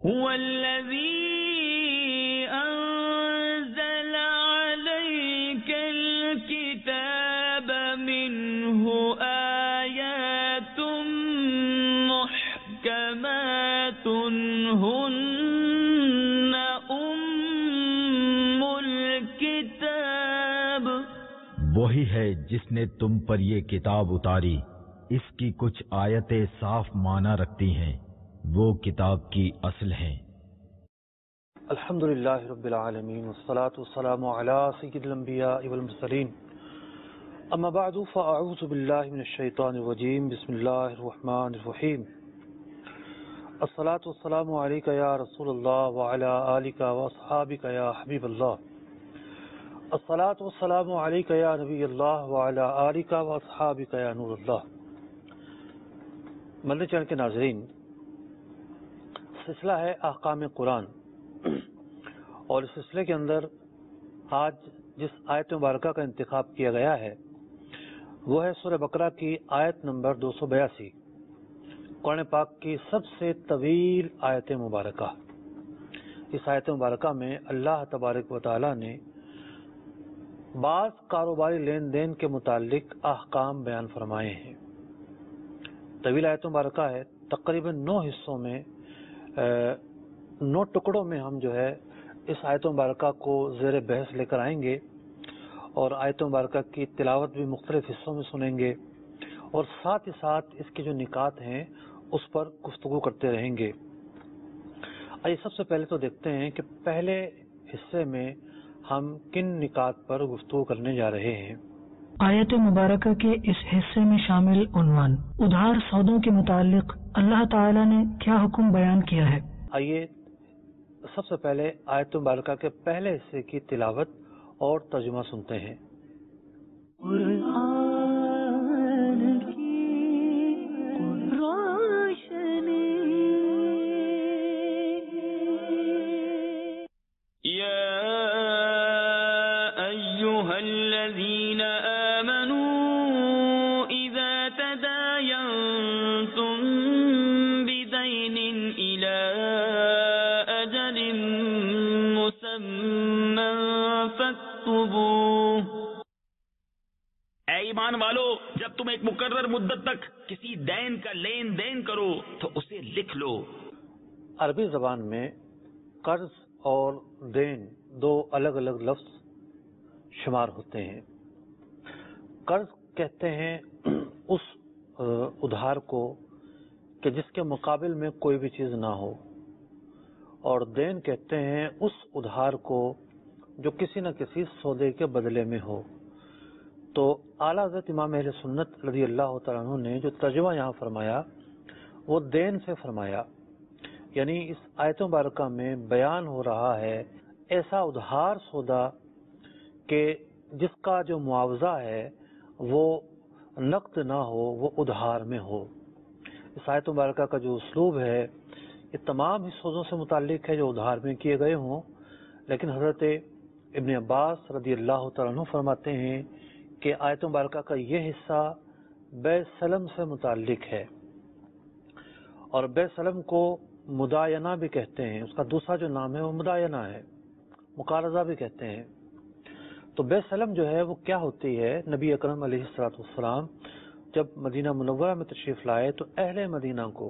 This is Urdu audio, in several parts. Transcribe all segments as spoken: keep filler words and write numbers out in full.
هو الذي أنزل عليك الكتاب منه آيات محكمات هن أم الكتاب. وہی ہے جس نے تم پر یہ کتاب اتاری، اس کی کچھ آیتیں صاف معنی رکھتی ہیں، وہ کتاب کی اصل ہیں. الحمدللہ رب العالمین والصلاة والسلام علی سید الانبیاء والمرسلین، اما بعد فاعوذ باللہ من الشیطان الرجیم، بسم اللہ الرحمن الرحیم. الصلاة والسلام علیک یا رسول اللہ وعلی آلک واصحابک یا حبیب اللہ. الصلاة والسلام علیک یا نبی اللہ وعلی آلک واصحابک یا نور اللہ. مدنی چینل کے ناظرین، سلسلہ ہے احکام قرآن، اور اس سلسلے کے اندر آج جس آیت مبارکہ کا انتخاب کیا گیا ہے وہ ہے سورہ بقرہ کی آیت نمبر دو سو بیاسی، قرآن پاک کی سب سے طویل آیت مبارکہ. اس آیت مبارکہ میں اللہ تبارک و تعالی نے بعض کاروباری لین دین کے متعلق احکام بیان فرمائے ہیں. طویل آیت مبارکہ ہے، تقریباً نو حصوں میں، نو ٹکڑوں میں ہم جو ہے اس آیت مبارکہ کو زیر بحث لے کر آئیں گے، اور آیت مبارکہ کی تلاوت بھی مختلف حصوں میں سنیں گے، اور ساتھ ہی ساتھ اس کے جو نکات ہیں اس پر گفتگو کرتے رہیں گے. آئیے سب سے پہلے تو دیکھتے ہیں کہ پہلے حصے میں ہم کن نکات پر گفتگو کرنے جا رہے ہیں. آیت مبارکہ کے اس حصے میں شامل عنوان ادھار سودوں کے متعلق اللہ تعالی نے کیا حکم بیان کیا ہے. آئیے سب سے پہلے آیت مبارکہ کے پہلے حصے کی تلاوت اور ترجمہ سنتے ہیں. قرآن کی روشنی یا ایھا الذین آمنوا اذا تداینتم بدین الی اجل مسمى فاکتبوہ. اے ایمان والو، جب تم ایک مقرر مدت تک کسی دین کا لین دین کرو تو اسے لکھ لو. عربی زبان میں قرض اور دین دو الگ الگ لفظ شمار ہوتے ہیں. قرض کہتے ہیں اس ادھار کو کہ جس کے مقابل میں کوئی بھی چیز نہ ہو، اور دین کہتے ہیں اس ادھار کو جو کسی نہ کسی سودے کے بدلے میں ہو. تو اعلیٰ حضرت امام اہل سنت رضی اللہ تعالیٰ عنہ نے جو ترجمہ یہاں فرمایا وہ دین سے فرمایا، یعنی اس آیت مبارکہ میں بیان ہو رہا ہے ایسا ادھار سودا کہ جس کا جو معاوضہ ہے وہ نقد نہ ہو، وہ ادھار میں ہو. اس آیت مبارکہ کا جو اسلوب ہے یہ تمام ہی سودوں سے متعلق ہے جو ادھار میں کیے گئے ہوں، لیکن حضرت ابن عباس رضی اللہ تعالیٰ عنہ فرماتے ہیں کہ آیت مبارکہ کا یہ حصہ بے سلم سے متعلق ہے، اور بے سلم کو مداینہ بھی کہتے ہیں. اس کا دوسرا جو نام ہے وہ مداینہ ہے، مقارضہ بھی کہتے ہیں. تو بے سلم جو ہے وہ کیا ہوتی ہے؟ نبی اکرم علیہ الصلوۃ والسلام جب مدینہ منورہ میں تشریف لائے تو اہل مدینہ کو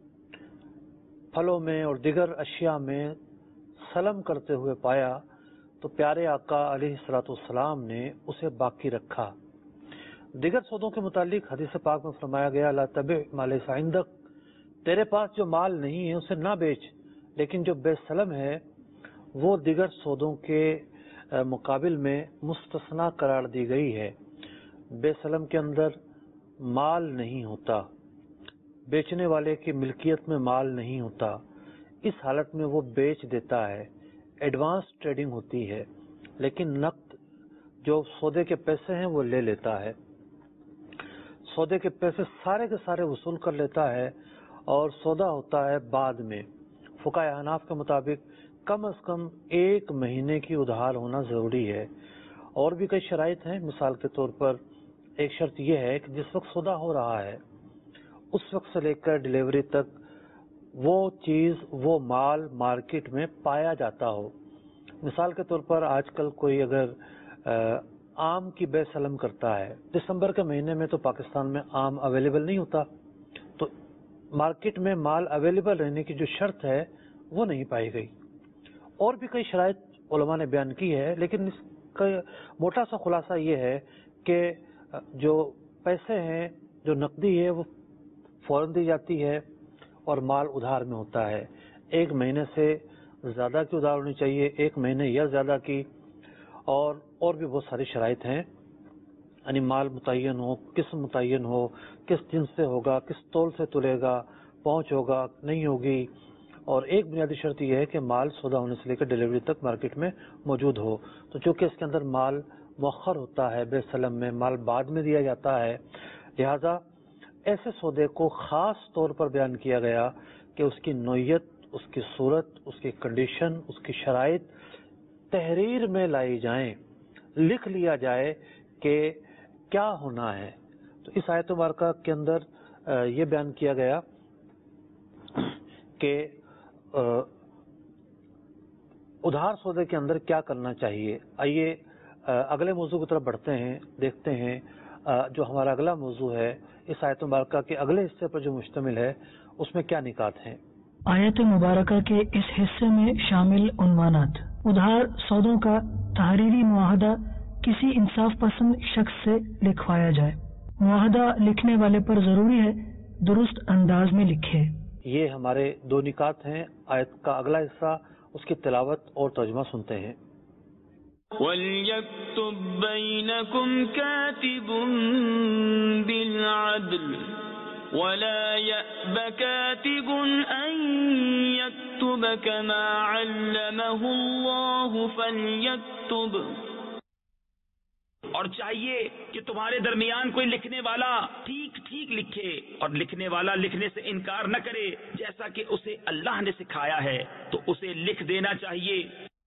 پھلوں میں اور دیگر اشیاء میں سلم کرتے ہوئے پایا تو پیارے آقا علیہ الصلوۃ والسلام نے اسے باقی رکھا. دیگر سودوں کے متعلق حدیث پاک میں فرمایا گیا لا تبع ما لیس عندک، تیرے پاس جو مال نہیں ہے اسے نہ بیچ، لیکن جو بے سلم ہے وہ دیگر سودوں کے مقابل میں مستثنا قرار دی گئی ہے. بے سلم کے اندر مال نہیں ہوتا، بیچنے والے کی ملکیت میں مال نہیں ہوتا، اس حالت میں وہ بیچ دیتا ہے، ایڈوانس ٹریڈنگ ہوتی ہے، لیکن نقد جو سودے کے پیسے ہیں وہ لے لیتا ہے. سودے کے پیسے سارے کے سارے وصول کر لیتا ہے، اور سودا ہوتا ہے بعد میں. فقہائے احناف کے مطابق کم از کم ایک مہینے کی ادھار ہونا ضروری ہے. اور بھی کئی شرائط ہیں. مثال کے طور پر ایک شرط یہ ہے کہ جس وقت سودا ہو رہا ہے اس وقت سے لے کر ڈیلیوری تک وہ چیز وہ مال مارکیٹ میں پایا جاتا ہو. مثال کے طور پر آج کل کوئی اگر آم کی بے سلم کرتا ہے، دسمبر کے مہینے میں تو پاکستان میں آم اویلیبل نہیں ہوتا، تو مارکیٹ میں مال اویلیبل رہنے کی جو شرط ہے وہ نہیں پائی گئی. اور بھی کئی شرائط علماء نے بیان کی ہے، لیکن اس کا موٹا سا خلاصہ یہ ہے کہ جو پیسے ہیں، جو نقدی ہے وہ فوراً دی جاتی ہے اور مال ادھار میں ہوتا ہے. ایک مہینے سے زیادہ کی ادھار ہونی چاہیے، ایک مہینے یا زیادہ کی، اور اور بھی بہت ساری شرائط ہیں. یعنی مال متعین ہو، قسم متعین ہو، کس جنس سے ہوگا، کس تول سے تلے گا، پہنچ ہوگا نہیں ہوگی. اور ایک بنیادی شرط یہ ہے کہ مال سودا ہونے سے لے کر ڈیلیوری تک مارکیٹ میں موجود ہو. تو چونکہ اس کے اندر مال مؤخر ہوتا ہے، بے سلم میں مال بعد میں دیا جاتا ہے، لہذا ایسے سودے کو خاص طور پر بیان کیا گیا کہ اس کی نوعیت، اس کی صورت، اس کی کنڈیشن، اس کی شرائط تحریر میں لائی جائیں، لکھ لیا جائے کہ کیا ہونا ہے. تو اس آیت مبارکہ کے اندر یہ بیان کیا گیا کہ ادھار سودے کے اندر کیا کرنا چاہیے. آئیے اگلے موضوع کی طرف بڑھتے ہیں، دیکھتے ہیں جو ہمارا اگلا موضوع ہے اس آیت مبارکہ کے اگلے حصے پر جو مشتمل ہے اس میں کیا نکات ہیں. آیت مبارکہ کے اس حصے میں شامل عنوانات: ادھار سودوں کا تحریری معاہدہ کسی انصاف پسند شخص سے لکھوایا جائے. معاہدہ لکھنے والے پر ضروری ہے درست انداز میں لکھے. یہ ہمارے دو نکات ہیں. آیت کا اگلا حصہ، اس کی تلاوت اور ترجمہ سنتے ہیں. وَلْيَكْتُبْ بَيْنَكُمْ كَاتِبٌ بِالْعَدْلِ وَلَا يَأْبَ كَاتِبٌ أَن يَكْتُبَ كَمَا عَلَّمَهُ اللَّهُ فَلْيَكْتُبْ. اور چاہیے کہ تمہارے درمیان کوئی لکھنے والا ٹھیک ٹھیک لکھے، اور لکھنے والا لکھنے سے انکار نہ کرے، جیسا کہ اسے اللہ نے سکھایا ہے تو اسے لکھ دینا چاہیے.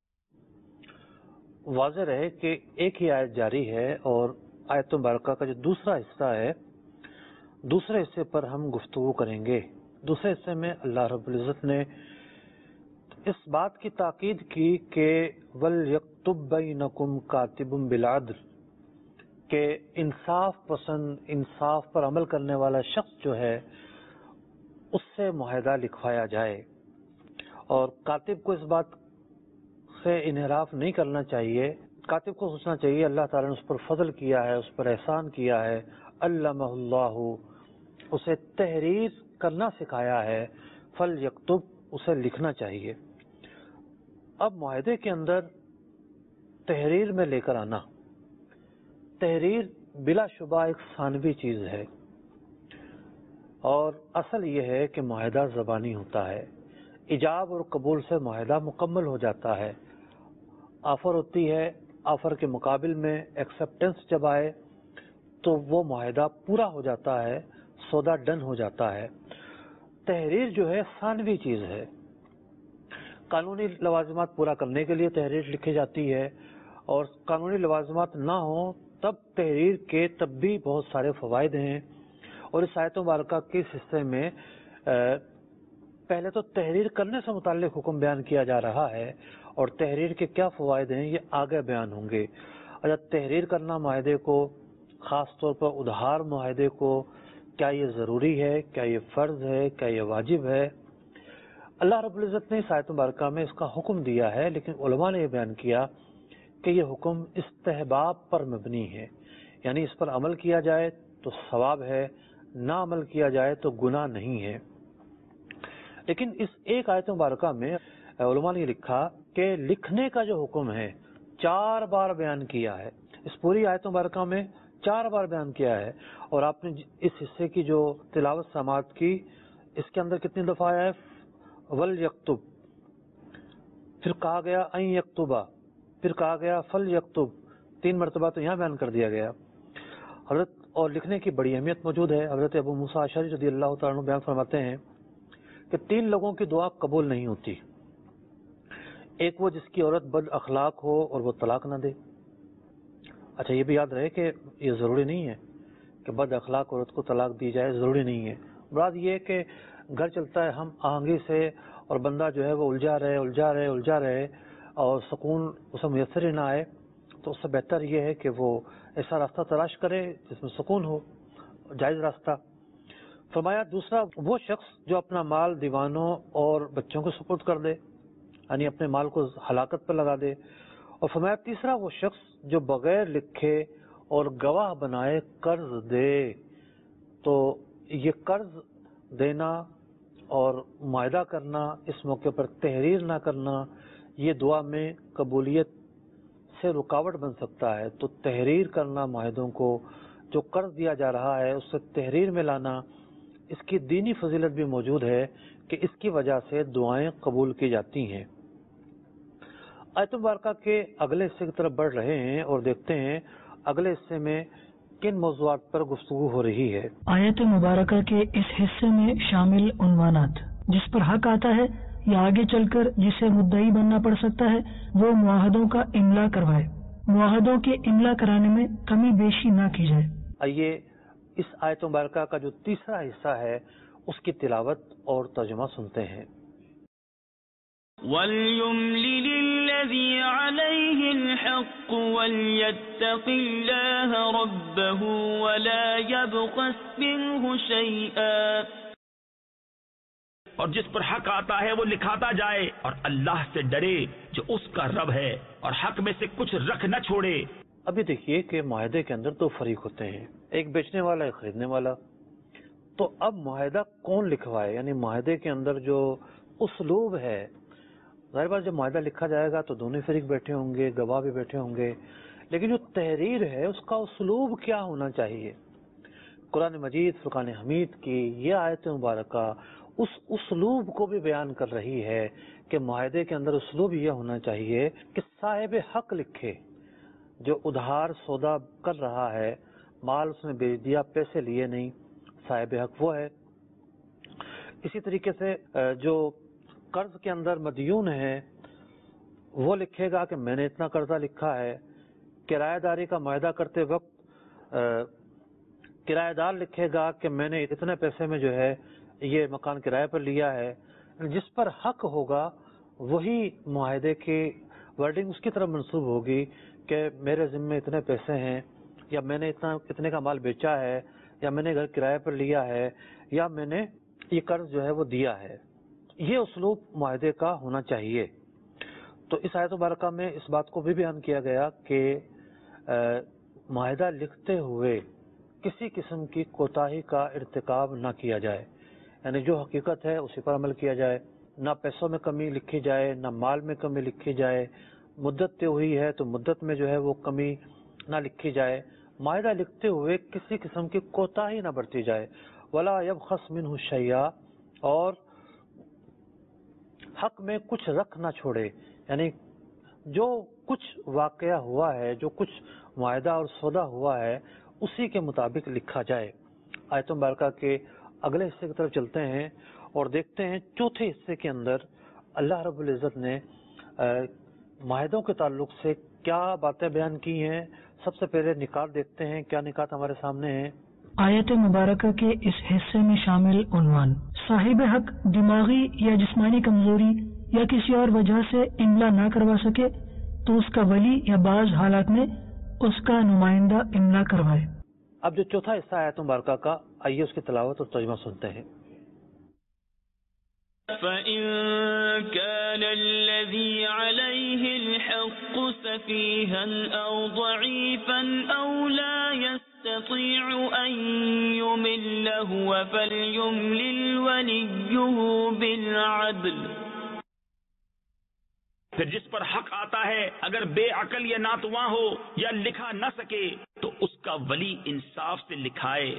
واضح رہے کہ ایک ہی آیت جاری ہے، اور آیت مبارکہ کا جو دوسرا حصہ ہے، دوسرے حصے پر ہم گفتگو کریں گے. دوسرے حصے میں اللہ رب العزت نے اس بات کی تاکید کی کہ وَلْيَكْتُبْ بَيْنَكُمْ كَاتِبٌ بِالْعَدْلِ، کہ انصاف پسند، انصاف پر عمل کرنے والا شخص جو ہے اس سے معاہدہ لکھوایا جائے. اور کاتب کو اس بات سے انحراف نہیں کرنا چاہیے. کاتب کو سوچنا چاہیے اللہ تعالیٰ نے اس پر فضل کیا ہے، اس پر احسان کیا ہے، علمہ اللہ، اسے تحریر کرنا سکھایا ہے، فلیکتب، اسے لکھنا چاہیے. اب معاہدے کے اندر تحریر میں لے کر آنا، تحریر بلا شبہ ایک ثانوی چیز ہے، اور اصل یہ ہے کہ معاہدہ زبانی ہوتا ہے. ایجاب اور قبول سے معاہدہ مکمل ہو جاتا ہے. آفر ہوتی ہے، آفر کے مقابل میں ایکسیپٹنس جب آئے تو وہ معاہدہ پورا ہو جاتا ہے، سودا ڈن ہو جاتا ہے. تحریر جو ہے ثانوی چیز ہے. قانونی لوازمات پورا کرنے کے لیے تحریر لکھی جاتی ہے، اور قانونی لوازمات نہ ہوں تب تحریر کے تب بھی بہت سارے فوائد ہیں. اور اس آیت مبارکہ کے اس حصے میں پہلے تو تحریر کرنے سے متعلق حکم بیان کیا جا رہا ہے، اور تحریر کے کیا فوائد ہیں یہ آگے بیان ہوں گے. اچھا، تحریر کرنا معاہدے کو، خاص طور پر ادھار معاہدے کو، کیا یہ ضروری ہے، کیا یہ فرض ہے، کیا یہ واجب ہے؟ اللہ رب العزت نے اس آیت مبارکہ میں اس کا حکم دیا ہے، لیکن علماء نے یہ بیان کیا کہ یہ حکم استحباب پر مبنی ہے، یعنی اس پر عمل کیا جائے تو ثواب ہے، نہ عمل کیا جائے تو گناہ نہیں ہے. لیکن اس ایک آیت مبارکہ میں علماء نے لکھا کہ لکھنے کا جو حکم ہے چار بار بیان کیا ہے. اس پوری آیت مبارکہ میں چار بار بیان کیا ہے. اور آپ نے اس حصے کی جو تلاوت سماعت کی، اس کے اندر کتنی دفعہ آیا ہے؟ وَلْيَكْتُبْ، پھر کہا گیا اَن يَكْتُبَ، پھر کہا گیا فل یکتب. تین مرتبہ تو یہاں بیان کر دیا گیا. حضرت اور لکھنے کی بڑی اہمیت موجود ہے. حضرت ابو موسیٰ اشعری رضی اللہ تعالیٰ عنہ بیان فرماتے ہیں کہ تین لوگوں کی دعا قبول نہیں ہوتی. ایک وہ جس کی عورت بد اخلاق ہو اور وہ طلاق نہ دے. اچھا، یہ بھی یاد رہے کہ یہ ضروری نہیں ہے کہ بد اخلاق عورت کو طلاق دی جائے، ضروری نہیں ہے. مراد یہ کہ گھر چلتا ہے ہم آہنگی سے اور بندہ جو ہے وہ الجھا رہے الجھا رہے الجھا رہے اور سکون اسے میسر ہی نہ آئے، تو اس سے بہتر یہ ہے کہ وہ ایسا راستہ تلاش کرے جس میں سکون ہو، جائز راستہ۔ فرمایا دوسرا وہ شخص جو اپنا مال دیوانوں اور بچوں کو سپرد کر دے، یعنی اپنے مال کو ہلاکت پر لگا دے، اور فرمایا تیسرا وہ شخص جو بغیر لکھے اور گواہ بنائے قرض دے۔ تو یہ قرض دینا اور معاہدہ کرنا، اس موقع پر تحریر نہ کرنا، یہ دعا میں قبولیت سے رکاوٹ بن سکتا ہے۔ تو تحریر کرنا معاہدوں کو، جو قرض دیا جا رہا ہے اس سے تحریر میں لانا، اس کی دینی فضیلت بھی موجود ہے کہ اس کی وجہ سے دعائیں قبول کی جاتی ہیں۔ آیت مبارکہ کے اگلے حصے کی طرف بڑھ رہے ہیں اور دیکھتے ہیں اگلے حصے میں کن موضوعات پر گفتگو ہو رہی ہے۔ آیت مبارکہ کے اس حصے میں شامل عنوانات: جس پر حق آتا ہے یا آگے چل کر جسے مدعی بننا پڑ سکتا ہے وہ معاہدوں کا املا کروائے، معاہدوں کے املا کرانے میں کمی بیشی نہ کی جائے۔ آئیے اس آیت مبارکہ کا جو تیسرا حصہ ہے اس کی تلاوت اور ترجمہ سنتے ہیں۔ وَلْيُمْلِلِ الَّذِي عَلَيْهِ الْحَقُّ وَلْيَتَّقِ اللَّهَ رَبَّهُ وَلَا يَبْخَسْ مِنْهُ شَيْئًا۔ اور جس پر حق آتا ہے وہ لکھاتا جائے اور اللہ سے ڈرے جو اس کا رب ہے، اور حق میں سے کچھ رکھ نہ چھوڑے۔ ابھی دیکھیے کہ معاہدے کے اندر دو فریق ہوتے ہیں، ایک بیچنے والا ایک خریدنے والا۔ تو اب معاہدہ کون لکھوائے، یعنی معاہدے کے اندر جو اسلوب ہے، ظاہر بات جب معاہدہ لکھا جائے گا تو دونوں فریق بیٹھے ہوں گے، گواہ بھی بیٹھے ہوں گے، لیکن جو تحریر ہے اس کا اسلوب کیا ہونا چاہیے۔ قرآن مجید فرقان حمید کی یہ آیت مبارکہ اس اسلوب کو بھی بیان کر رہی ہے کہ معاہدے کے اندر اسلوب یہ ہونا چاہیے کہ صاحب حق لکھے، جو ادھار سودا کر رہا ہے، مال اس نے بیچ دیا، پیسے لیے نہیں، صاحب حق وہ ہے۔ اسی طریقے سے جو قرض کے اندر مدیون ہے وہ لکھے گا کہ میں نے اتنا قرضہ لکھا ہے۔ کرایہ داری کا معاہدہ کرتے وقت کرایہ دار لکھے گا کہ میں نے اتنے پیسے میں جو ہے یہ مکان کرایہ پر لیا ہے۔ جس پر حق ہوگا وہی معاہدے کی ورڈنگ اس کی طرف منسوب ہوگی کہ میرے ذمے اتنے پیسے ہیں، یا میں نے اتنا اتنے کا مال بیچا ہے، یا میں نے گھر کرایہ پر لیا ہے، یا میں نے یہ قرض جو ہے وہ دیا ہے۔ یہ اسلوب معاہدے کا ہونا چاہیے۔ تو اس آیت مبارکہ میں اس بات کو بھی بیان کیا گیا کہ معاہدہ لکھتے ہوئے کسی قسم کی کوتاہی کا ارتکاب نہ کیا جائے، یعنی جو حقیقت ہے اسی پر عمل کیا جائے، نہ پیسوں میں کمی لکھی جائے، نہ مال میں کمی لکھی جائے۔ مدت طے ہوئی ہے تو مدت میں جو ہے وہ کمی نہ لکھی جائے۔ معاہدہ لکھتے ہوئے کسی قسم کی کوتاہی نہ برتی جائے۔ ولا یبخس منہ شیئا، اور حق میں کچھ رکھ نہ چھوڑے، یعنی جو کچھ واقعہ ہوا ہے، جو کچھ معاہدہ اور سودا ہوا ہے اسی کے مطابق لکھا جائے۔ آیت مبارکہ کے اگلے حصے کی طرف چلتے ہیں اور دیکھتے ہیں چوتھے حصے کے اندر اللہ رب العزت نے معاہدوں کے تعلق سے کیا باتیں بیان کی ہیں۔ سب سے پہلے نکات دیکھتے ہیں، کیا نکات ہمارے سامنے ہیں۔ آیت مبارکہ کے اس حصے میں شامل عنوان: صاحب حق دماغی یا جسمانی کمزوری یا کسی اور وجہ سے املا نہ کروا سکے تو اس کا ولی یا بعض حالات میں اس کا نمائندہ املا کروائے۔ اب جو چوتھا حصہ آیت مبارکہ کا، آئیے اس کی تلاوت اور ترجمہ سنتے ہیں۔ فَإِن كَانَ الَّذِي عَلَيْهِ الْحَقُّ سَفِيهًا أَوْ ضَعِيفًا أَوْ لَا يَسْتَطِيعُ أَن يُمِلَّ هُوَ فَلْيُمْلِلْ وَلِيُّهُ بِالْعَدْلِ۔ پھر جس پر حق آتا ہے اگر بے عقل یا ناتواں ہو یا لکھا نہ سکے تو اس کا ولی انصاف سے لکھائے۔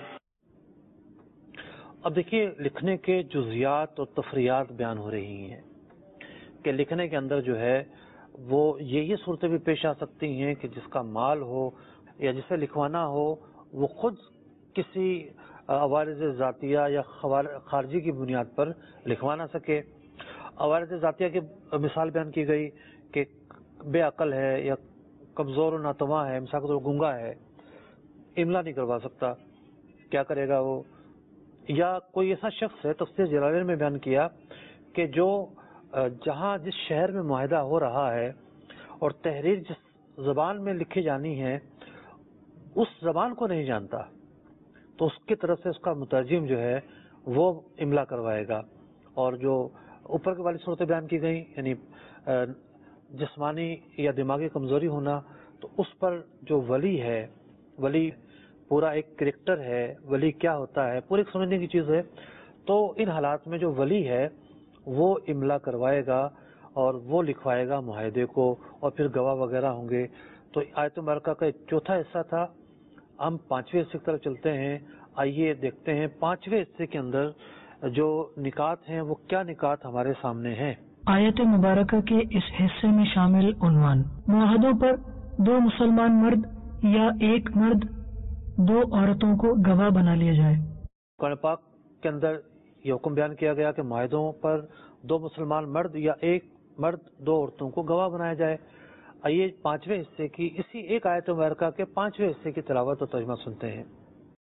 اب دیکھیے لکھنے کے جزیات اور تفریعات بیان ہو رہی ہیں کہ لکھنے کے اندر جو ہے وہ یہی صورتیں بھی پیش آ سکتی ہیں کہ جس کا مال ہو یا جسے لکھوانا ہو وہ خود کسی عوارض ذاتیہ یا خارجی کی بنیاد پر لکھوا نہ سکے۔ عوارض ذاتیہ کی مثال بیان کی گئی کہ بے عقل ہے یا کمزور و ناتواں ہے، مثال کے طور پر گنگا ہے، املا نہیں کروا سکتا، کیا کرے گا وہ؟ یا کوئی ایسا شخص ہے، تفسیر جلالین میں بیان کیا کہ جو جہاں جس شہر میں معاہدہ ہو رہا ہے اور تحریر جس زبان میں لکھی جانی ہے اس زبان کو نہیں جانتا، تو اس کی طرف سے اس کا مترجم جو ہے وہ املا کروائے گا. اور جو اوپر کے والی صورتیں بیان کی گئیں، یعنی جسمانی یا دماغی کمزوری ہونا، تو اس پر جو ولی ہے، ولی پورا ایک کریکٹر ہے، ولی کیا ہوتا ہے پوری سمجھنے کی چیز ہے. تو ان حالات میں جو ولی ہے وہ املا کروائے گا اور وہ لکھوائے گا معاہدے کو، اور پھر گواہ وغیرہ ہوں گے. تو آیت مبارکہ کا ایک چوتھا حصہ تھا. ہم پانچویں حصے کی طرف چلتے ہیں. آئیے دیکھتے ہیں پانچویں حصے کے اندر جو نکات ہیں وہ کیا نکات ہمارے سامنے ہیں. آیت مبارکہ کے اس حصے میں شامل عنوان: معاہدوں پر دو مسلمان مرد یا ایک مرد دو عورتوں کو گواہ بنا لیا جائے. قرآن پاک کے اندر یہ حکم بیان کیا گیا کہ معاہدوں پر دو مسلمان مرد یا ایک مرد دو عورتوں کو گواہ بنایا جائے. آئیے پانچویں حصے کی اسی ایک آیت مبارکہ کے پانچویں حصے کی تلاوت و ترجمہ سنتے ہیں.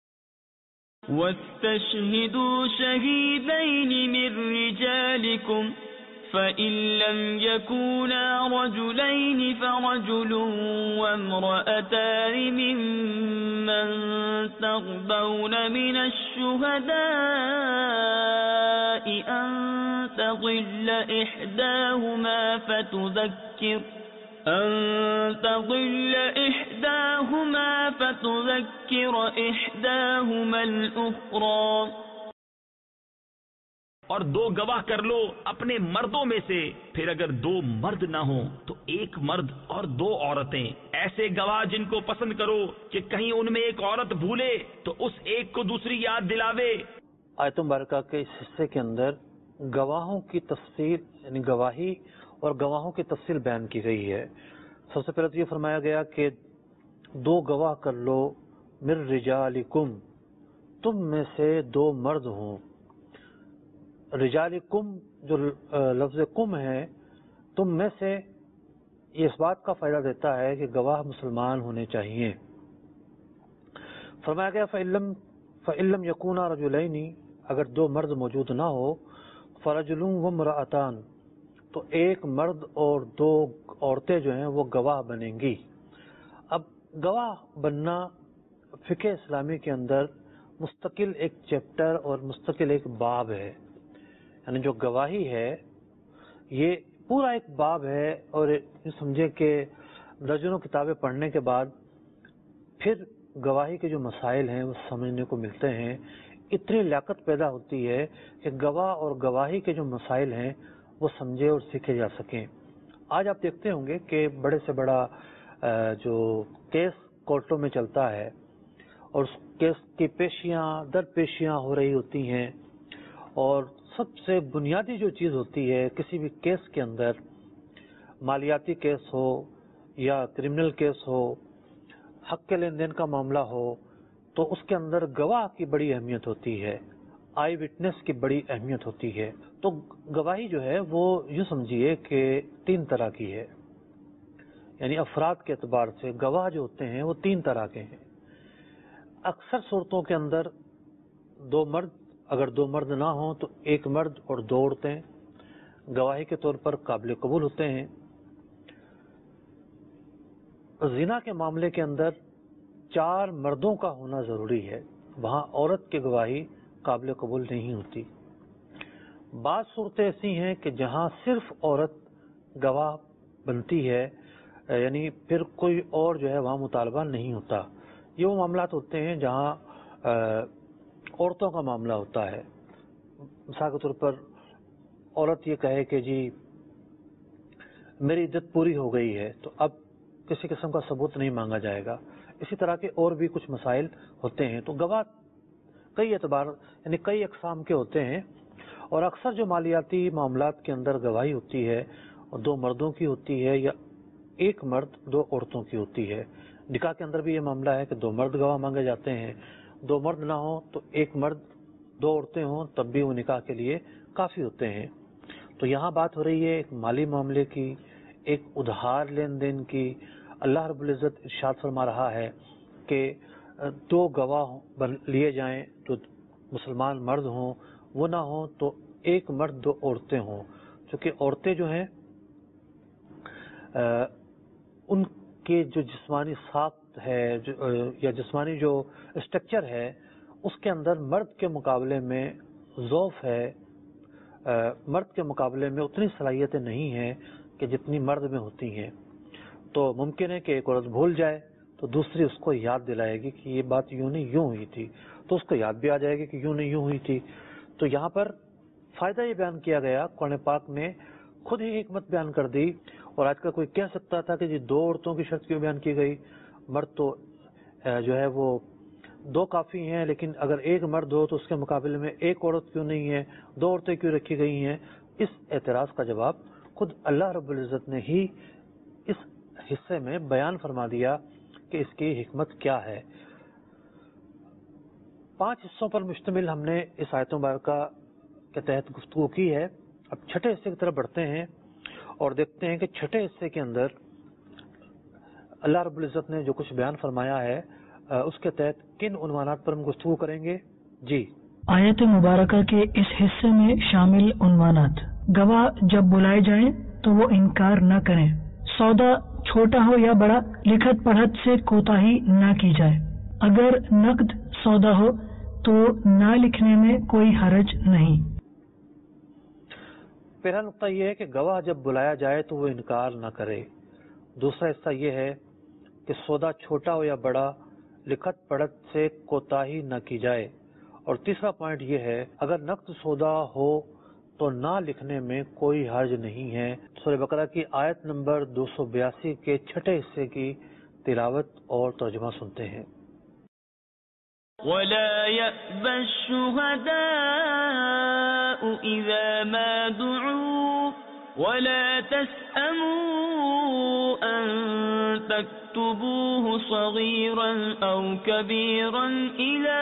وَاسْتَشْهِدُوا شَهِيدَيْنِ مِن رِّجَالِكُمْ فَإِن لَّمْ يَكُونَا رَجُلَيْنِ فَرَجُلٌ وَامْرَأَتَانِ مِمَّن تَرْضَوْنَ مِنَ الشُّهَدَاءِ أَن تَضِلَّ إِحْدَاهُمَا فَتُذَكِّرَ أَن تَضِلَّ إِحْدَاهُمَا فَتُذَكِّرَ إِحْدَاهُمَا الْأُخْرَى. اور دو گواہ کر لو اپنے مردوں میں سے، پھر اگر دو مرد نہ ہوں تو ایک مرد اور دو عورتیں، ایسے گواہ جن کو پسند کرو کہ کہیں ان میں ایک عورت بھولے تو اس ایک کو دوسری یاد دلاوے. آیت مبارکہ کے اس حصے کے اندر گواہوں کی تفصیل، یعنی گواہی اور گواہوں کی تفصیل بیان کی گئی ہے. سب سے پہلے تو یہ فرمایا گیا کہ دو گواہ کر لو من رجالکم، تم میں سے دو مرد ہوں. رجالکم جو لفظ کم ہے، تم میں سے، یہ اس بات کا فائدہ دیتا ہے کہ گواہ مسلمان ہونے چاہیے. فرمایا گیا فَإِلَّمْ فَإِلَّمْ يَكُونَا رَجُلَيْنِ، اگر دو مرد موجود نہ ہو، فَرَجُلٌ وَامْرَأَتَانِ، تو ایک مرد اور دو عورتیں جو ہیں وہ گواہ بنیں گی. اب گواہ بننا فقہ اسلامی کے اندر مستقل ایک چیپٹر اور مستقل ایک باب ہے. یعنی جو گواہی ہے یہ پورا ایک باب ہے، اور سمجھے کہ درجنوں کتابیں پڑھنے کے بعد پھر گواہی کے جو مسائل ہیں وہ سمجھنے کو ملتے ہیں. اتنی لیاقت پیدا ہوتی ہے کہ گواہ اور گواہی کے جو مسائل ہیں وہ سمجھے اور سیکھے جا سکیں. آج آپ دیکھتے ہوں گے کہ بڑے سے بڑا جو کیس کورٹوں میں چلتا ہے اور اس کیس کی پیشیاں در پیشیاں ہو رہی ہوتی ہیں، اور سب سے بنیادی جو چیز ہوتی ہے کسی بھی کیس کے اندر، مالیاتی کیس ہو یا کرمنل کیس ہو، حق کے لین دین کا معاملہ ہو، تو اس کے اندر گواہ کی بڑی اہمیت ہوتی ہے، آئی وٹنس کی بڑی اہمیت ہوتی ہے. تو گواہی جو ہے وہ یوں سمجھیے کہ تین طرح کی ہے. یعنی افراد کے اعتبار سے گواہ جو ہوتے ہیں وہ تین طرح کے ہیں. اکثر صورتوں کے اندر دو مرد، اگر دو مرد نہ ہوں تو ایک مرد اور دو عورتیں گواہی کے طور پر قابل قبول ہوتے ہیں. زنا کے معاملے کے اندر چار مردوں کا ہونا ضروری ہے، وہاں عورت کی گواہی قابل قبول نہیں ہوتی. بعض صورتیں ایسی ہیں کہ جہاں صرف عورت گواہ بنتی ہے، یعنی پھر کوئی اور جو ہے وہاں مطالبہ نہیں ہوتا. یہ وہ معاملات ہوتے ہیں جہاں عورتوں کا معاملہ ہوتا ہے. مثال کے طور پر عورت یہ کہے کہ جی میری عدت پوری ہو گئی ہے، تو اب کسی قسم کا ثبوت نہیں مانگا جائے گا. اسی طرح کے اور بھی کچھ مسائل ہوتے ہیں. تو گواہ کئی اعتبار یعنی کئی اقسام کے ہوتے ہیں، اور اکثر جو مالیاتی معاملات کے اندر گواہی ہوتی ہے دو مردوں کی ہوتی ہے یا ایک مرد دو عورتوں کی ہوتی ہے. نکاح کے اندر بھی یہ معاملہ ہے کہ دو مرد گواہ مانگے جاتے ہیں، دو مرد نہ ہوں تو ایک مرد دو عورتیں ہوں تب بھی وہ نکاح کے لیے کافی ہوتے ہیں. تو یہاں بات ہو رہی ہے ایک مالی معاملے کی، ایک ادھار لین دین کی. اللہ رب العزت ارشاد فرما رہا ہے کہ دو گواہ لیے جائیں، تو مسلمان مرد ہوں وہ نہ ہوں تو ایک مرد دو عورتیں ہوں، چونکہ عورتیں جو ہیں ان کے جو جسمانی ساخت ہے یا جسمانی جو اسٹرکچر ہے اس کے اندر مرد کے مقابلے میں ضعف ہے، مرد کے مقابلے میں اتنی صلاحیتیں نہیں ہیں کہ جتنی مرد میں ہوتی ہیں. تو ممکن ہے کہ ایک عورت بھول جائے تو دوسری اس کو یاد دلائے گی کہ یہ بات یوں نہیں یوں ہوئی تھی، تو اس کو یاد بھی آ جائے گی کہ یوں نہیں یوں ہوئی تھی. تو یہاں پر فائدہ یہ بیان کیا گیا، قرآن پاک نے خود ہی حکمت بیان کر دی. اور آج کل کوئی کہہ سکتا تھا کہ جی دو عورتوں کی شرط کیوں بیان کی گئی، مرد تو جو ہے وہ دو کافی ہیں، لیکن اگر ایک مرد ہو تو اس کے مقابلے میں ایک عورت کیوں نہیں ہے، دو عورتیں کیوں رکھی گئی ہیں. اس اعتراض کا جواب خود اللہ رب العزت نے ہی اس حصے میں بیان فرما دیا کہ اس کی حکمت کیا ہے. پانچ حصوں پر مشتمل ہم نے اس آیت مبارکہ کے تحت گفتگو کی ہے. اب چھٹے حصے کی طرف بڑھتے ہیں اور دیکھتے ہیں کہ چھٹے حصے کے اندر اللہ رب العزت نے جو کچھ بیان فرمایا ہے اس کے تحت کن عنوانات پر ہم گفتگو کریں گے. جی، آیت مبارکہ کے اس حصے میں شامل عنوانات: گواہ جب بلائے جائیں تو وہ انکار نہ کریں، سودا چھوٹا ہو یا بڑا لکھت پڑھت سے کوتاہی نہ کی جائے، اگر نقد سودا ہو تو نہ لکھنے میں کوئی حرج نہیں. پہلا نقطہ یہ ہے کہ گواہ جب بلایا جائے تو وہ انکار نہ کرے. دوسرا حصہ یہ ہے کہ سودا چھوٹا ہو یا بڑا لکھت پڑھت سے کوتاہی نہ کی جائے. اور تیسرا پوائنٹ یہ ہے اگر نقد سودا ہو تو نہ لکھنے میں کوئی حرج نہیں ہے. سورہ بقرہ کی آیت نمبر دو سو بیاسی کے چھٹے حصے کی تلاوت اور ترجمہ سنتے ہیں. وَلَا يَأْبَ الشُّهَدَاءُ إِذَا مَا دُعُوا وَلَا تَسْأَمُوا أَن تَكْتُبُوهُ صَغِيرًا أَوْ كَبِيرًا إِلَى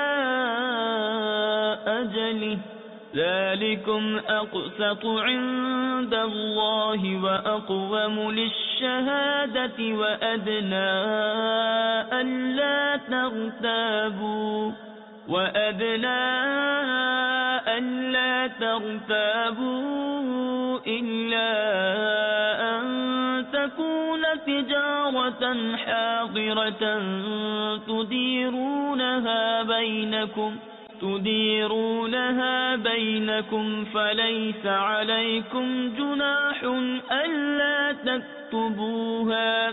أَجَلِهِ ذَلِكُمْ أَقْسَطُ عِندَ اللَّهِ وَأَقْوَمُ لِلشَّهَادَةِ وَأَدْنَى أَلَّا تَرْتَابُوا وَأَدْنَى أَلَّا تَرْتَابُوا إِلَّا أَن تَكُونَ تِجَارَةً حَاضِرَةً تُدِيرُونَهَا بَيْنَكُمْ تديرونها بينكم فليس عليكم جناح ألا تكتبوها.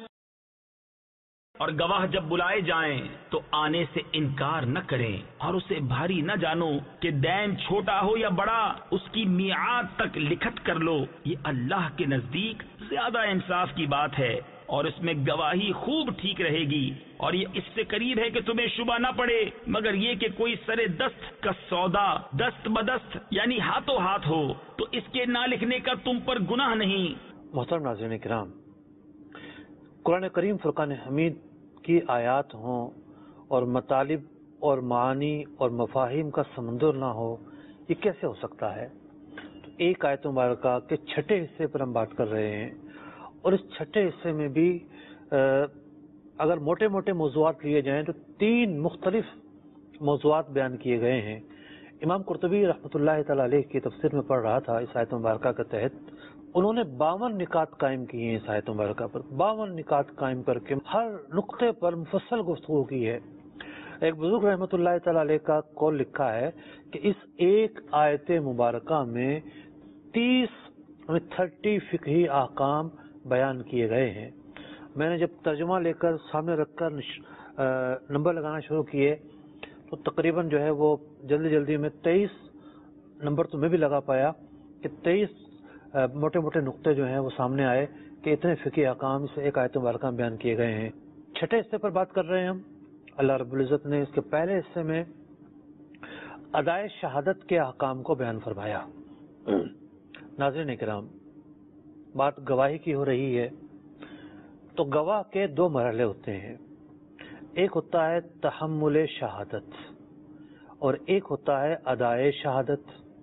اور گواہ جب بلائے جائیں تو آنے سے انکار نہ کریں اور اسے بھاری نہ جانو کہ دین چھوٹا ہو یا بڑا اس کی میعاد تک لکھت کر لو. یہ اللہ کے نزدیک زیادہ انصاف کی بات ہے اور اس میں گواہی خوب ٹھیک رہے گی. اور یہ اس سے قریب ہے کہ تمہیں شبہ نہ پڑے مگر یہ کہ کوئی سرے دست کا سودا دست بدست یعنی ہاتھوں ہاتھ ہو تو اس کے نہ لکھنے کا تم پر گناہ نہیں. محترم ناظرین کرام، قرآن کریم فرقان حمید کی آیات ہوں اور مطالب اور معانی اور مفاہیم کا سمندر نہ ہو، یہ کیسے ہو سکتا ہے؟ تو ایک آیت مبارکہ کے چھٹے حصے پر ہم بات کر رہے ہیں اور اس چھٹے حصے میں بھی اگر موٹے موٹے موضوعات لیے جائیں تو تین مختلف موضوعات بیان کیے گئے ہیں. امام قرطبی رحمۃ اللہ تعالی علیہ کی تفسیر میں پڑھ رہا تھا اس آیت مبارکہ کے تحت، انہوں نے باون نکات قائم کیے ہیں اس آیت مبارکہ پر. باون نکات قائم کر کے ہر نقطے پر مفصل گفتگو کی ہے. ایک بزرگ رحمۃ اللہ تعالی علیہ کا قول لکھا ہے کہ اس ایک آیت مبارکہ میں تیس تھرٹی فقہی احکام بیان کیے گئے ہیں. میں نے جب ترجمہ لے کر سامنے رکھ کر نمبر لگانا شروع کیے تو تقریباً جو ہے وہ جلدی جلدی میں تیئیس نمبر تو میں بھی لگا پایا کہ تیئیس موٹے موٹے نقطے جو ہیں وہ سامنے آئے کہ اتنے فقہی احکام سے ایک آیت مبارکہ میں بیان کیے گئے ہیں. چھٹے حصے پر بات کر رہے ہیں ہم. اللہ رب العزت نے اس کے پہلے حصے میں ادائے شہادت کے احکام کو بیان فرمایا. ناظرین کرام، بات گواہی کی ہو رہی ہے تو گواہ کے دو مرحلے ہوتے ہیں. ایک ہوتا ہے تحمل شہادت اور ایک ہوتا ہے ادائے شہادت.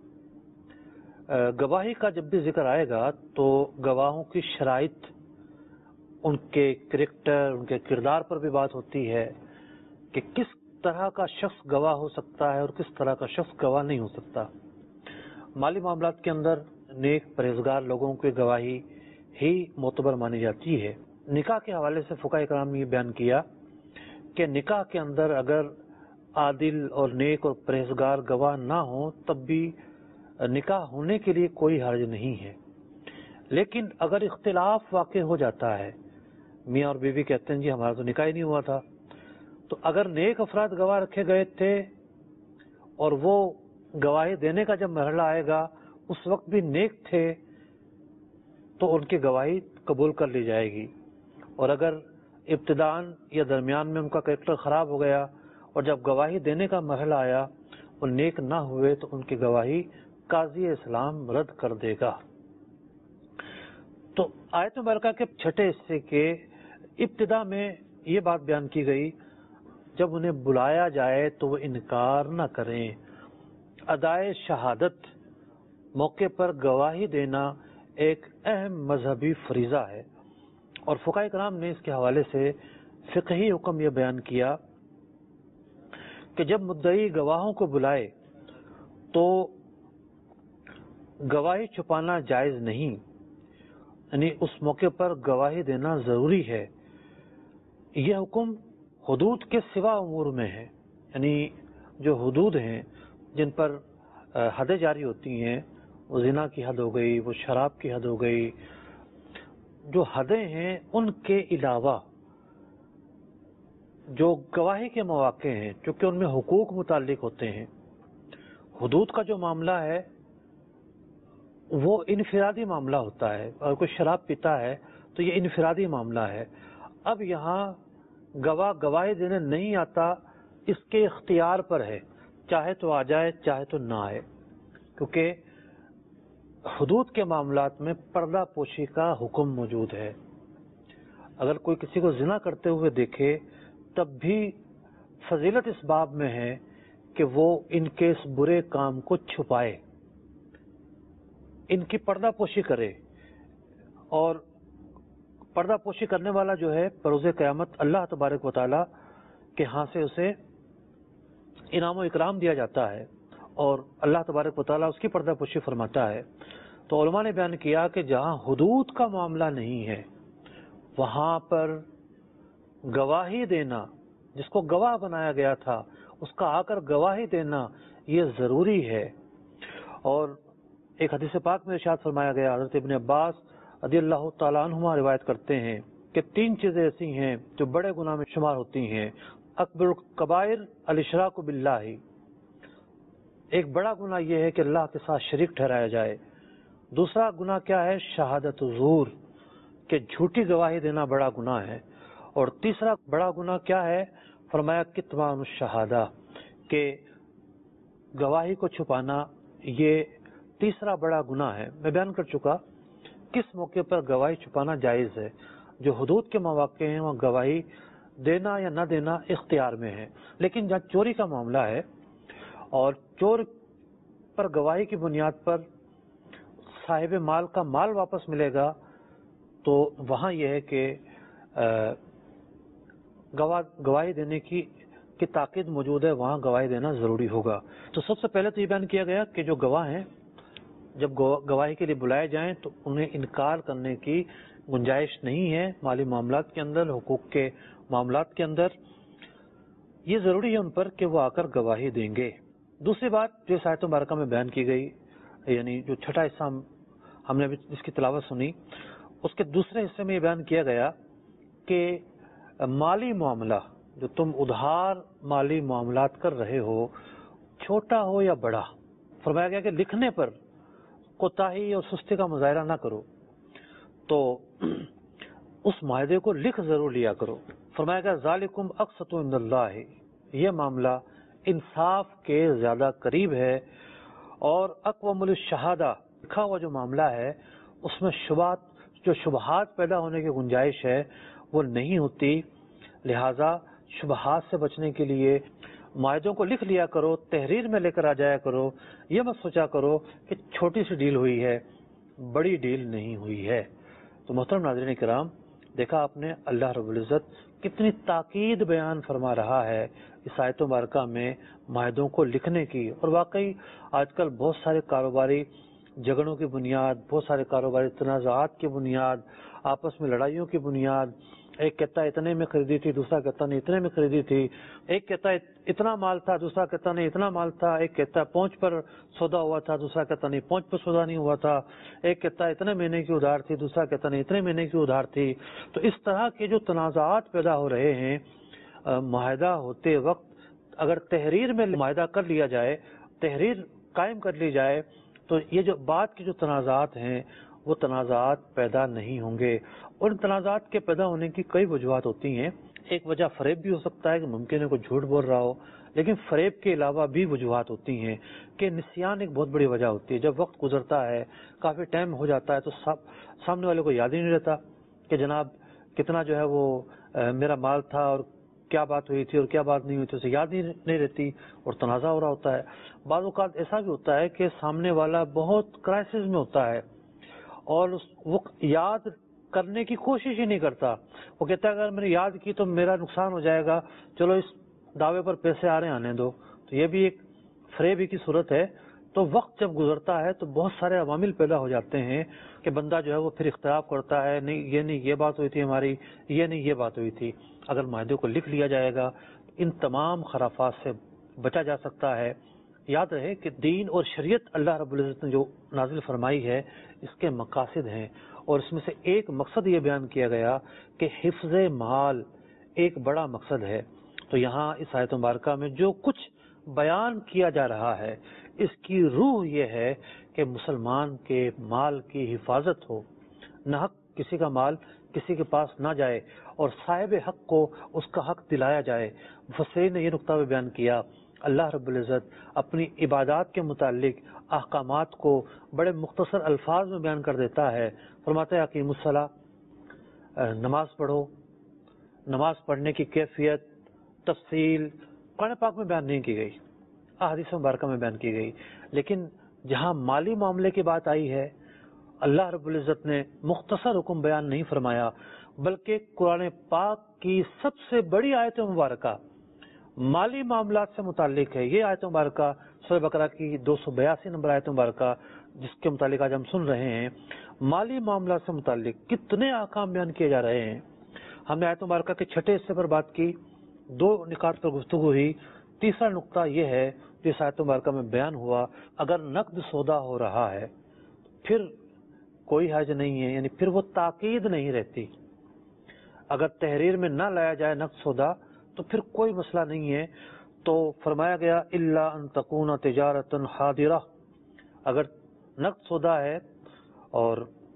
گواہی کا جب بھی ذکر آئے گا تو گواہوں کی شرائط، ان کے کریکٹر، ان کے کردار پر بھی بات ہوتی ہے کہ کس طرح کا شخص گواہ ہو سکتا ہے اور کس طرح کا شخص گواہ نہیں ہو سکتا۔ مالی معاملات کے اندر نیک پرہیزگار لوگوں کی گواہی ہی معتبر مانی جاتی ہے۔ نکاح کے حوالے سے فقہاء کرام نے یہ بیان کیا کہ نکاح کے اندر اگر عادل اور نیک اور پرہیزگار گواہ نہ ہوں تب بھی نکاح ہونے کے لیے کوئی حرج نہیں ہے، لیکن اگر اختلاف واقع ہو جاتا ہے، میاں اور بیوی کہتے ہیں جی ہمارا تو نکاح ہی نہیں ہوا تھا، تو اگر نیک افراد گواہ رکھے گئے تھے اور وہ گواہی دینے کا جب مرحلہ آئے گا اس وقت بھی نیک تھے تو ان کی گواہی قبول کر لی جائے گی، اور اگر ابتداءً یا درمیان میں ان کا کریکٹر خراب ہو گیا اور جب گواہی دینے کا مرحلہ آیا وہ نیک نہ ہوئے تو ان کی گواہی قاضی اسلام رد کر دے گا۔ تو آیت مبارکہ کے چھٹے حصے کے ابتدا میں یہ بات بیان کی گئی جب انہیں بلایا جائے تو وہ انکار نہ کریں۔ ادائے شہادت موقع پر گواہی دینا ایک اہم مذہبی فریضہ ہے، اور فقہاء کرام نے اس کے حوالے سے فقہی حکم یہ بیان کیا کہ جب مدعی گواہوں کو بلائے تو گواہی چھپانا جائز نہیں، یعنی اس موقع پر گواہی دینا ضروری ہے۔ یہ حکم حدود کے سوا امور میں ہے، یعنی جو حدود ہیں جن پر حدیں جاری ہوتی ہیں، وہ زنا کی حد ہو گئی، وہ شراب کی حد ہو گئی، جو حدیں ہیں ان کے علاوہ جو گواہی کے مواقع ہیں چونکہ ان میں حقوق متعلق ہوتے ہیں، حدود کا جو معاملہ ہے وہ انفرادی معاملہ ہوتا ہے، اور کوئی شراب پیتا ہے تو یہ انفرادی معاملہ ہے۔ اب یہاں گواہ گواہی دینے نہیں آتا، اس کے اختیار پر ہے، چاہے تو آ جائے چاہے تو نہ آئے، کیونکہ حدود کے معاملات میں پردہ پوشی کا حکم موجود ہے۔ اگر کوئی کسی کو زنا کرتے ہوئے دیکھے تب بھی فضیلت اس باب میں ہے کہ وہ ان کے اس برے کام کو چھپائے، ان کی پردہ پوشی کرے، اور پردہ پوشی کرنے والا جو ہے بروز قیامت اللہ تبارک و تعالی کے ہاں سے اسے انعام و اکرام دیا جاتا ہے، اور اللہ تبارک و تعالی اس کی پردہ پوشی فرماتا ہے۔ تو علماء نے بیان کیا کہ جہاں حدود کا معاملہ نہیں ہے وہاں پر گواہی دینا، جس کو گواہ بنایا گیا تھا اس کا آ کر گواہی دینا یہ ضروری ہے۔ اور ایک حدیث پاک میں ارشاد فرمایا گیا، حضرت ابن عباس رضی اللہ تعالیٰ عنہما روایت کرتے ہیں کہ تین چیزیں ایسی ہیں جو بڑے گناہ میں شمار ہوتی ہیں۔ اکبر الکبائر الاشراک باللہ، ایک بڑا گناہ یہ ہے کہ اللہ کے ساتھ شریک ٹھہرایا جائے۔ دوسرا گناہ کیا ہے؟ شہادت زور، کہ جھوٹی گواہی دینا بڑا گناہ ہے۔ اور تیسرا بڑا گناہ کیا ہے؟ فرمایا کتمان الشہادہ، کہ گواہی کو چھپانا یہ تیسرا بڑا گناہ ہے۔ میں بیان کر چکا کس موقع پر گواہی چھپانا جائز ہے۔ جو حدود کے مواقع ہیں وہاں گواہی دینا یا نہ دینا اختیار میں ہے، لیکن جہاں چوری کا معاملہ ہے اور چور پر گواہی کی بنیاد پر صاحب مال کا مال واپس ملے گا تو وہاں یہ ہے کہ گواہ گواہی دینے کی کی تاکید موجود ہے، وہاں گواہی دینا ضروری ہوگا۔ تو سب سے پہلے تو یہ بیان کیا گیا کہ جو گواہ ہیں جب گواہی کے لیے بلائے جائیں تو انہیں انکار کرنے کی گنجائش نہیں ہے۔ مالی معاملات کے اندر، حقوق کے معاملات کے اندر یہ ضروری ہے ان پر کہ وہ آ کر گواہی دیں گے۔ دوسری بات جو اس آیت مبارکہ میں بیان کی گئی، یعنی جو چھٹا حصہ ہم نے اس کی تلاوت سنی، اس کے دوسرے حصے میں یہ بیان کیا گیا کہ مالی معاملہ جو تم ادھار مالی معاملات کر رہے ہو، چھوٹا ہو یا بڑا، فرمایا گیا کہ لکھنے پر کوتاہی اور سستی کا مظاہرہ نہ کرو، تو اس معاہدے کو لکھ ضرور لیا کرو۔ فرمایا گیا ذالکم اقسط عند اللہ، یہ معاملہ انصاف کے زیادہ قریب ہے، اور اقوم للشہادہ، لکھا ہوا جو معاملہ ہے اس میں شبہات جو شبہات پیدا ہونے کی گنجائش ہے وہ نہیں ہوتی، لہذا شبہات سے بچنے کے لیے معاہدوں کو لکھ لیا کرو، تحریر میں لے کر آ جایا کرو، یہ مت سوچا کرو کہ چھوٹی سی ڈیل ہوئی ہے، بڑی ڈیل نہیں ہوئی ہے۔ تو محترم ناظرین کرام، دیکھا آپ نے اللہ رب العزت کتنی تاکید بیان فرما رہا ہے اس آیت مبارکہ میں معاہدوں کو لکھنے کی. اور واقعی آج کل بہت سارے کاروباری جھگڑوں کی بنیاد، بہت سارے کاروباری تنازعات کی بنیاد، آپس میں لڑائیوں کی بنیاد، ایک کہتا ہے اتنے میں خریدی تھی، دوسرا کہتا نہیں اتنے میں خریدی تھی، ایک کہتا ہے اتنا مال تھا، دوسرا کہتا نہیں اتنا مال تھا، ایک کہتا ہے پہنچ پر سودا ہوا تھا، دوسرا کہتا نہیں پہنچ پر سودا نہیں ہوا تھا، ایک کہتا ہے اتنے مہینے کی ادھار تھی، دوسرا کہتا نہیں اتنے مہینے کی ادھار تھی. تو اس طرح کے جو تنازعات پیدا ہو رہے ہیں، معاہدہ ہوتے وقت اگر تحریر میں معاہدہ کر لیا جائے، تحریر قائم کر لی جائے، تو یہ جو بات کے جو تنازعات ہیں وہ تنازعات پیدا نہیں ہوں گے. اور ان تنازعات کے پیدا ہونے کی کئی وجوہات ہوتی ہیں. ایک وجہ فریب بھی ہو سکتا ہے کہ ممکن ہے کوئی جھوٹ بول رہا ہو، لیکن فریب کے علاوہ بھی وجوہات ہوتی ہیں کہ نسیان ایک بہت بڑی وجہ ہوتی ہے. جب وقت گزرتا ہے، کافی ٹائم ہو جاتا ہے، تو سامنے والے کو یاد ہی نہیں رہتا کہ جناب کتنا جو ہے وہ میرا مال تھا اور کیا بات ہوئی تھی اور کیا بات نہیں ہوئی تھی، اسے یاد نہیں رہتی اور تنازع ہو رہا ہوتا ہے. بعض اوقات ایسا بھی ہوتا ہے کہ سامنے والا بہت کرائسس میں ہوتا ہے اور وہ یاد کرنے کی کوشش ہی نہیں کرتا. وہ کہتا ہے اگر میں نے یاد کی تو میرا نقصان ہو جائے گا، چلو اس دعوے پر پیسے آ رہے ہیں آنے دو. تو یہ بھی ایک فریب ہی کی صورت ہے. تو وقت جب گزرتا ہے تو بہت سارے عوامل پیدا ہو جاتے ہیں کہ بندہ جو ہے وہ پھر اختلاف کرتا ہے، نہیں یہ نہیں یہ بات ہوئی تھی ہماری، یہ نہیں یہ بات ہوئی تھی. اگر معاہدے کو لکھ لیا جائے گا ان تمام خرافات سے بچا جا سکتا ہے. یاد رہے کہ دین اور شریعت اللہ رب العزت نے جو نازل فرمائی ہے اس کے مقاصد ہیں، اور اس میں سے ایک مقصد یہ بیان کیا گیا کہ حفظ مال ایک بڑا مقصد ہے. تو یہاں اس آیت مبارکہ میں جو کچھ بیان کیا جا رہا ہے اس کی روح یہ ہے کہ مسلمان کے مال کی حفاظت ہو، نہ حق کسی کا مال کسی کے پاس نہ جائے اور صاحب حق کو اس کا حق دلایا جائے. مفسرین نے یہ نقطہ بھی بیان کیا. اللہ رب العزت اپنی عبادات کے متعلق احکامات کو بڑے مختصر الفاظ میں بیان کر دیتا ہے. فرماتا ہے اقیم الصلاۃ، نماز پڑھو. نماز پڑھنے کی کیفیت تفصیل قرآن پاک میں بیان نہیں کی گئی، احادیث مبارکہ میں بیان کی گئی. لیکن جہاں مالی معاملے کی بات آئی ہے اللہ رب العزت نے مختصر حکم بیان نہیں فرمایا، بلکہ قرآن پاک کی سب سے بڑی آیت مبارکہ مالی معاملات سے متعلق ہے. یہ آیت مبارکہ سورہ بقرہ کی دو سو بیاسی نمبر آیت مبارکہ جس کے متعلق آج ہم سن رہے ہیں، مالی معاملات سے متعلق کتنے احکام بیان کیے جا رہے ہیں. ہم نے آیت مبارکہ کے چھٹے حصے پر بات کی، دو نکات پر گفتگو ہوئی. تیسرا نقطہ یہ ہے جس آیت مبارکہ میں بیان ہوا، اگر نقد سودا ہو رہا ہے پھر کوئی حرج نہیں ہے، یعنی پھر وہ تاکید نہیں رہتی. اگر تحریر میں نہ لایا جائے نقد سودا تو پھر کوئی مسئلہ نہیں ہے. تو فرمایا گیا الا ان تکون تجارتا حاضرہ، اگر نقد سودا ہے اور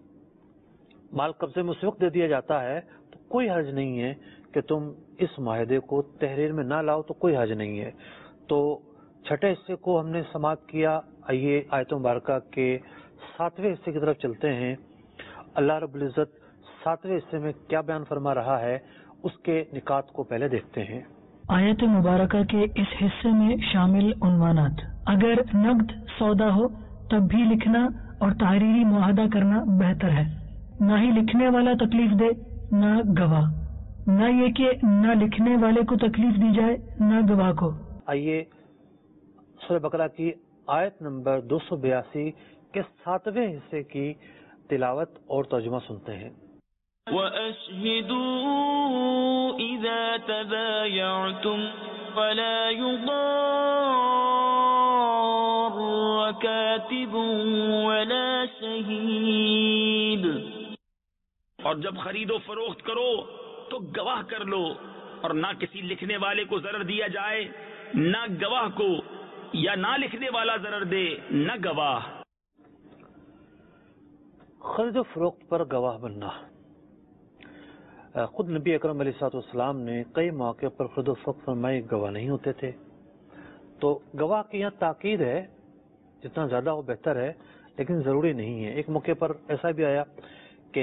مال قبضے میں اس وقت دے دیا جاتا ہے تو کوئی حرج نہیں ہے کہ تم اس معاہدے کو تحریر میں نہ لاؤ، تو کوئی حرج نہیں ہے. تو چھٹے حصے کو ہم نے سماعت کیا. آئیے آیت مبارکہ کے ساتویں حصے کی طرف چلتے ہیں. اللہ رب العزت ساتویں حصے میں کیا بیان فرما رہا ہے اس کے نکات کو پہلے دیکھتے ہیں. آیت مبارکہ کے اس حصے میں شامل عنوانات: اگر نقد سودا ہو تب بھی لکھنا اور تحریری معاہدہ کرنا بہتر ہے. نہ ہی لکھنے والا تکلیف دے نہ گواہ، نہ یہ کہ نہ لکھنے والے کو تکلیف دی جائے نہ گواہ کو. آئیے سورہ بقرہ کی آیت نمبر دو سو بیاسی کے ساتویں حصے کی تلاوت اور ترجمہ سنتے ہیں. وَأَشْهِدُوا إِذَا تَبَايَعْتُمْ وَلَا يُضَارَّ كَاتِبٌ وَلَا شَهِيدٌ، اور جب خرید و فروخت کرو تو گواہ کر لو، اور نہ کسی لکھنے والے کو ضرر دیا جائے، نہ گواہ کو، یا نہ لکھنے والا ضرر دے نہ گواہ. خرید و فروخت پر گواہ بننا. خود نبی اکرم علیہ الصلوۃ والسلام نے کئی مواقع پر خرید و فروخت فرمائی، گواہ نہیں ہوتے تھے. تو گواہ کی یہاں تاکید ہے، جتنا زیادہ ہو بہتر ہے، لیکن ضروری نہیں ہے. ایک موقع پر ایسا بھی آیا کہ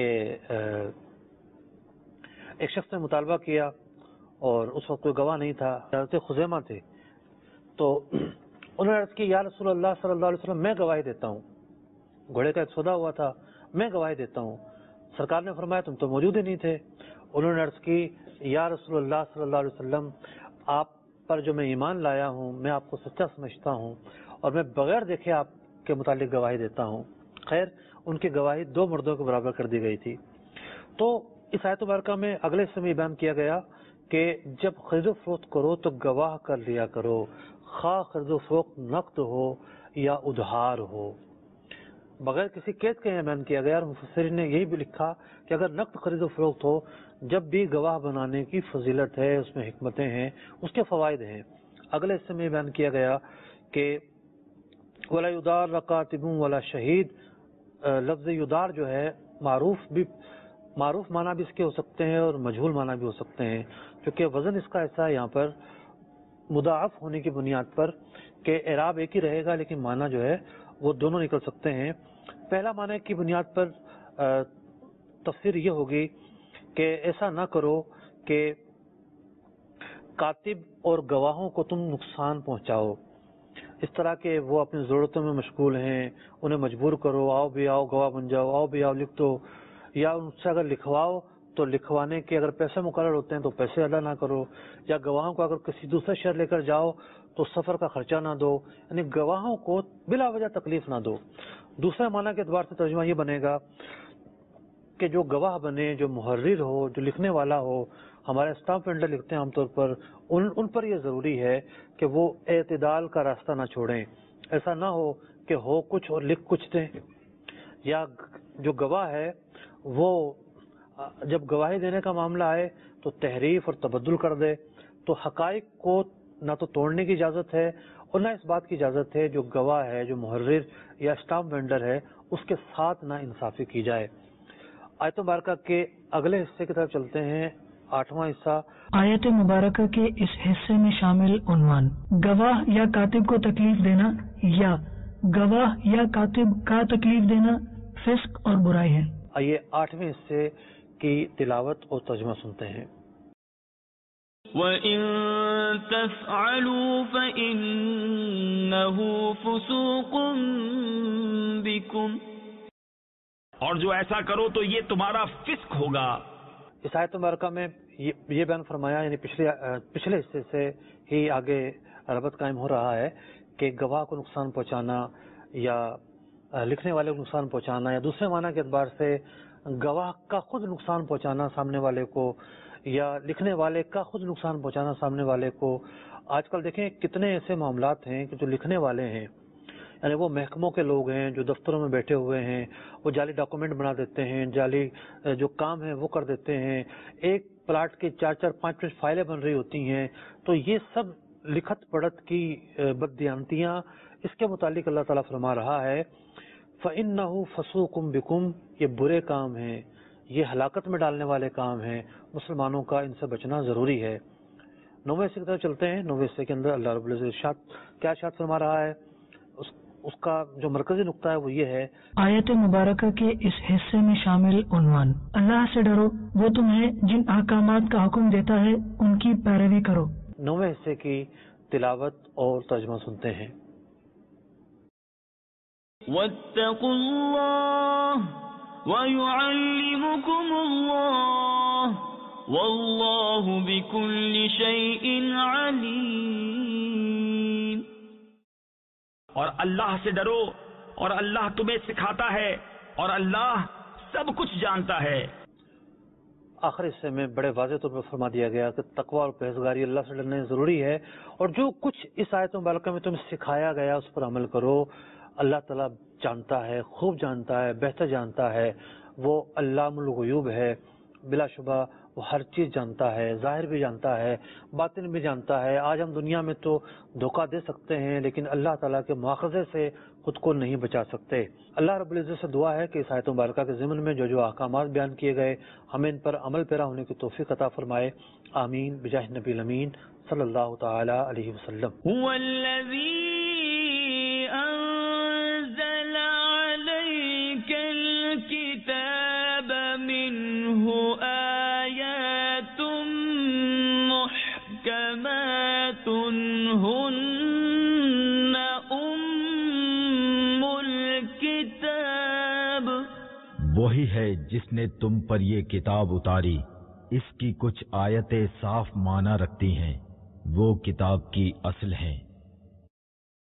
ایک شخص نے مطالبہ کیا اور اس وقت کوئی گواہ نہیں تھا، حضرت خزیمہ تھے. تو انہوں نے عرض کی یا رسول اللہ صلی اللہ علیہ وسلم میں گواہی دیتا ہوں، گھوڑے کا ایک سودا ہوا تھا، میں گواہی دیتا ہوں. سرکار نے فرمایا تم تو موجود ہی نہیں تھے. انہوں نے عرض کی یا رسول اللہ صلی اللہ علیہ وسلم آپ پر جو میں ایمان لایا ہوں میں آپ کو سچا سمجھتا ہوں اور میں بغیر دیکھے آپ کے متعلق گواہی دیتا ہوں. خیر ان کی گواہی دو مردوں کے برابر کر دی گئی تھی. تو اس آیت مبارکہ میں اگلے حصے میں بیان کیا گیا کہ جب خرید و فروخت کرو تو گواہ کر لیا کرو، خواہ خرید و فروخت نقد ہو یا ادھار ہو. بغیر کسی قید کے بیان کیا گیا اور مفسرین نے یہی بھی لکھا کہ اگر نقد خرید و فروخت ہو جب بھی گواہ بنانے کی فضیلت ہے، اس میں حکمتیں ہیں، اس کے فوائد ہیں. اگلے حصے میں بیان کیا گیا کہ ولا یدار کاتب ولا شہید، لفظ یدار جو ہے معروف بھی معروف معنی بھی اس کے ہو سکتے ہیں اور مجہول معنی بھی ہو سکتے ہیں، کیونکہ وزن اس کا ایسا ہے یہاں پر مضاعف ہونے کی بنیاد پر کہ اعراب ایک ہی رہے گا لیکن معنی جو ہے وہ دونوں نکل سکتے ہیں. پہلا معنی کی بنیاد پر تفسیر یہ ہوگی کہ ایسا نہ کرو کہ کاتب اور گواہوں کو تم نقصان پہنچاؤ، اس طرح کہ وہ اپنی ضرورتوں میں مشغول ہیں، انہیں مجبور کرو آؤ بھی آؤ گواہ بن جاؤ، آؤ بھی آؤ لکھ دو، یا ان سے اگر لکھواؤ تو لکھوانے کے اگر پیسے مقرر ہوتے ہیں تو پیسے ادا نہ کرو، یا گواہوں کو اگر کسی دوسرے شہر لے کر جاؤ تو سفر کا خرچہ نہ دو، یعنی گواہوں کو بلا وجہ تکلیف نہ دو. دوسرے معنی کے اعتبار سے ترجمہ یہ بنے گا کہ جو گواہ بنے، جو محرر ہو، جو لکھنے والا ہو، ہمارے اسٹامپ وینڈر لکھتے ہیں عام طور پر، ان ان پر یہ ضروری ہے کہ وہ اعتدال کا راستہ نہ چھوڑیں. ایسا نہ ہو کہ ہو کچھ اور لکھ کچھ دیں، یا جو گواہ ہے وہ جب گواہی دینے کا معاملہ آئے تو تحریف اور تبدل کر دے. تو حقائق کو نہ تو توڑنے کی اجازت ہے اور نہ اس بات کی اجازت ہے جو گواہ ہے، جو محرر یا اسٹامپ وینڈر ہے، اس کے ساتھ نہ انصافی کی جائے. آیت مبارکہ کے اگلے حصے کی طرف چلتے ہیں. آٹھواں حصہ آیت مبارکہ کے اس حصے میں شامل عنوان گواہ یا کاتب کو تکلیف دینا یا گواہ یا کاتب کا تکلیف دینا فسق اور برائی ہے. آئیے آٹھویں حصے کی تلاوت اور ترجمہ سنتے ہیں. وَإِن تَفْعَلُوا فَإِنَّهُ فُسُوقٌ بِكُمْ، اور جو ایسا کرو تو یہ تمہارا فسق ہوگا. اس آیت مبارکہ میں یہ بیان فرمایا، یعنی پچھلے پچھلے حصے سے ہی آگے ربط قائم ہو رہا ہے کہ گواہ کو نقصان پہنچانا یا لکھنے والے کو نقصان پہنچانا یا دوسرے معنی کے اعتبار سے گواہ کا خود نقصان پہنچانا سامنے والے کو یا لکھنے والے کا خود نقصان پہنچانا سامنے والے کو. آج کل دیکھیں کتنے ایسے معاملات ہیں کہ جو لکھنے والے ہیں، یعنی وہ محکموں کے لوگ ہیں جو دفتروں میں بیٹھے ہوئے ہیں، وہ جعلی ڈاکومنٹ بنا دیتے ہیں، جعلی جو کام ہے وہ کر دیتے ہیں، ایک پلاٹ کی چار چار پانچ پانچ فائلیں بن رہی ہوتی ہیں. تو یہ سب لکھت پڑھت کی بددیانتیاں، اس کے متعلق اللہ تعالیٰ فرما رہا ہے فَإِنَّهُ فَسُوقٌ بِكُمْ، یہ برے کام ہیں، یہ ہلاکت میں ڈالنے والے کام ہیں، مسلمانوں کا ان سے بچنا ضروری ہے. نویں حصے کی طرف چلتے ہیں. نویں حصے کے اندر اللہ رب العزت ارشاد کیا ارشاد فرما رہا ہے، اس, اس کا جو مرکزی نقطہ ہے وہ یہ ہے آیت مبارکہ کے اس حصے میں شامل عنوان اللہ سے ڈرو، وہ تمہیں جن احکامات کا حکم دیتا ہے ان کی پیروی کرو. نویں حصے کی تلاوت اور ترجمہ سنتے ہیں. وَاتَّقُوا اللَّهَ وَيُعَلِّمُكُمُ اللَّهُ وَاللَّهُ بِكُلِّ شَيْءٍ عَلِيمٌ. اور اللہ سے ڈرو اور اللہ تمہیں سکھاتا ہے اور اللہ سب کچھ جانتا ہے. آخر حصے میں بڑے واضح طور پر فرما دیا گیا کہ تقوی اور پرہیزگاری اللہ سے ڈرنا ضروری ہے، اور جو کچھ اس آیت مبارکہ میں تمہیں سکھایا گیا اس پر عمل کرو. اللہ تعالیٰ جانتا ہے، خوب جانتا ہے، بہتر جانتا ہے، وہ علام الغیوب ہے، بلا شبہ وہ ہر چیز جانتا ہے، ظاہر بھی جانتا ہے، باطن بھی جانتا ہے. آج ہم دنیا میں تو دھوکہ دے سکتے ہیں لیکن اللہ تعالیٰ کے مواخذے سے خود کو نہیں بچا سکتے. اللہ رب العزت سے دعا ہے کہ اس آیت مبارکہ کے ضمن میں جو جو احکامات بیان کیے گئے ہمیں ان پر عمل پیرا ہونے کی توفیق عطا فرمائے. آمین بجاہ نبی الامین صلی اللہ تعالی علیہ وسلم. هو الذی انزل علیک الکتاب منه آیات محکمات هن ام الکتاب. وہی ہے جس نے تم پر یہ کتاب اتاری، اس کی کچھ آیتیں صاف معنی رکھتی ہیں، وہ کتاب کی اصل ہیں۔